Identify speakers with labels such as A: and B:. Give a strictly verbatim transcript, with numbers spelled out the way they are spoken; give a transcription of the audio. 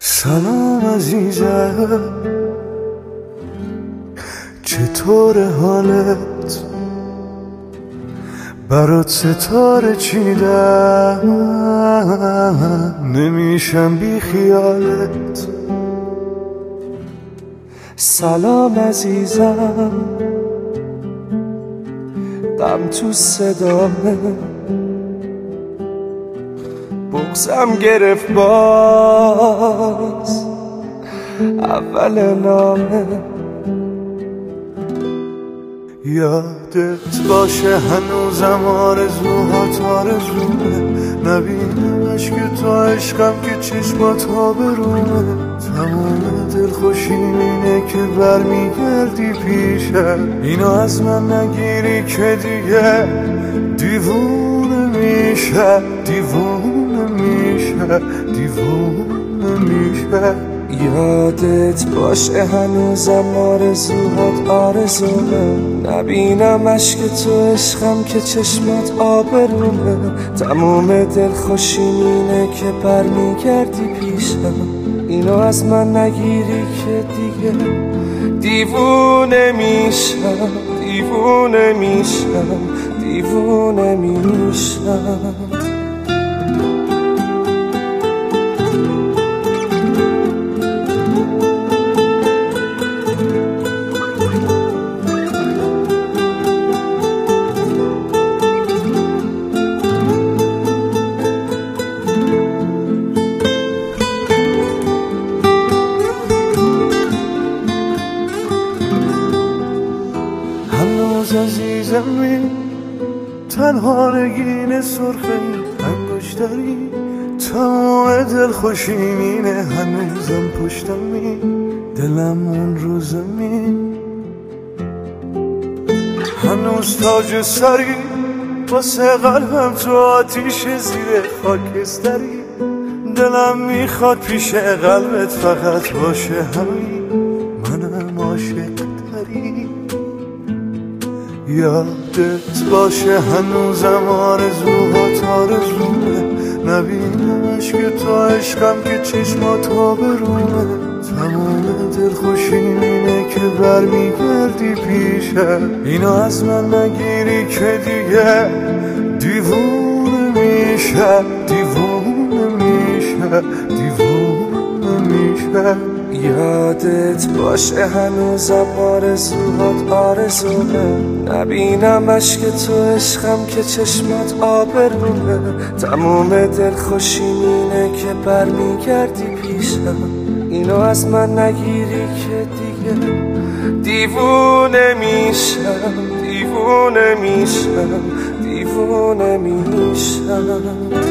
A: سلام عزیزم، چطور حالت؟ برات ستاره چیدم، نمیشم بی خیالت.
B: سلام عزیزم، غم تو صدامه، بغزم گرفت باز اول نامه.
A: یادت باشه هنوزم آرزوهات آرزومه، نبینمش که تو عشقم که چشمات آبرومه. تمام دلخوشیم اینه که برمیگردی پیشم، اینو از من نگیری که دیگه دیوونه میشه، دیوونه میشه، دیوونه میشه.
B: یادت باشه هنوزم آرزوهات آرزومه، نبینمش که تو عشقم که چشمات آبرومه. تموم دلخوشیم اینه که برمیگردی پیشم، اینو از من نگیری که دیگه دیوونه میشم، دیوونه میشم، دیوونه میشم.
A: هنوز عزیزمی، تنها نگین سرخه انگشتری، تمام دلخوشیمینه هنوزم پشتمی، دلم اون رو زمین. هنوز تاج سری واسه قلبم تو آتیش زیر خاکستری، دلم میخواد پیش قلبت فقط باشه همین، منم عاشق تری. یادت باشه هنوزم آرزوهات آرزومه، نبینمش که تو عشقم که چشمات آبرومه. تمام دلخوشیم اینه که برمیگردی پیشم، اینو از من نگیری که دیگه دیوونه میشه، دیوونه میشه، دیوونه میشه.
B: یادت باشه هنوزم آرزوهات آرزومه، نبینمش که تو عشقم که چشمات آبرومه. تموم دلخوشیم اینه که برمیگردی پیشم، اینو از من نگیری که دیگه دیوونه میشم، دیوونه میشم، دیوونه میشم.